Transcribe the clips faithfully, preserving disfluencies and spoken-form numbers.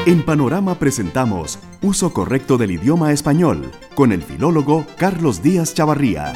En Panorama presentamos Uso correcto del idioma español con el filólogo Carlos Díaz Chavarría.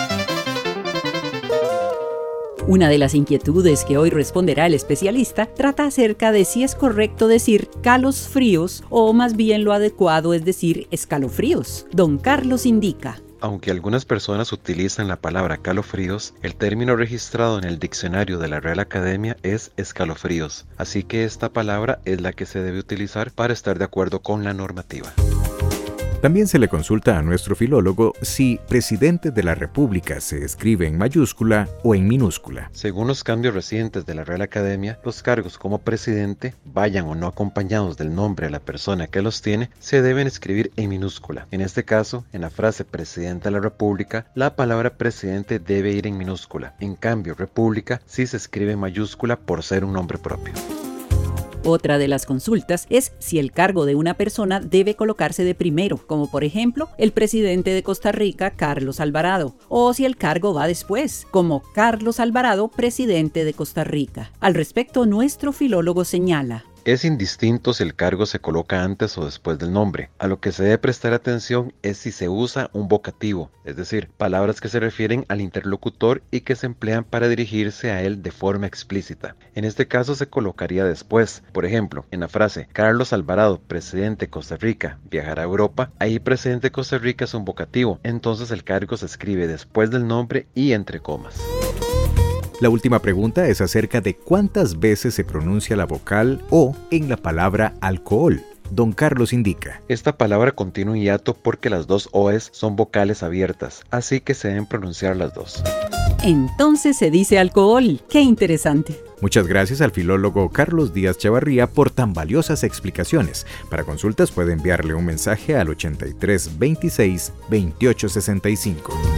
Una de las inquietudes que hoy responderá el especialista trata acerca de si es correcto decir calos fríos o más bien lo adecuado es decir escalofríos. Don Carlos indica. Aunque algunas personas utilizan la palabra calofríos, el término registrado en el diccionario de la Real Academia es escalofríos, así que esta palabra es la que se debe utilizar para estar de acuerdo con la normativa. También se le consulta a nuestro filólogo si presidente de la República se escribe en mayúscula o en minúscula. Según los cambios recientes de la Real Academia, los cargos como presidente, vayan o no acompañados del nombre de la persona que los tiene, se deben escribir en minúscula. En este caso, en la frase presidente de la República, la palabra presidente debe ir en minúscula. En cambio, república sí se escribe en mayúscula por ser un nombre propio. Otra de las consultas es si el cargo de una persona debe colocarse de primero, como por ejemplo el presidente de Costa Rica, Carlos Alvarado, o si el cargo va después, como Carlos Alvarado, presidente de Costa Rica. Al respecto, nuestro filólogo señala. Es indistinto si el cargo se coloca antes o después del nombre. A lo que se debe prestar atención es si se usa un vocativo, es decir, palabras que se refieren al interlocutor y que se emplean para dirigirse a él de forma explícita. En este caso se colocaría después. Por ejemplo, en la frase Carlos Alvarado, presidente de Costa Rica, viajará a Europa, ahí presidente de Costa Rica es un vocativo, entonces el cargo se escribe después del nombre y entre comas. La última pregunta es acerca de cuántas veces se pronuncia la vocal O en la palabra alcohol. Don Carlos indica. Esta palabra contiene un hiato porque las dos O's son vocales abiertas, así que se deben pronunciar las dos. Entonces se dice alcohol. ¡Qué interesante! Muchas gracias al filólogo Carlos Díaz Chavarría por tan valiosas explicaciones. Para consultas puede enviarle un mensaje al ochenta y tres veintiséis veintiocho sesenta y cinco.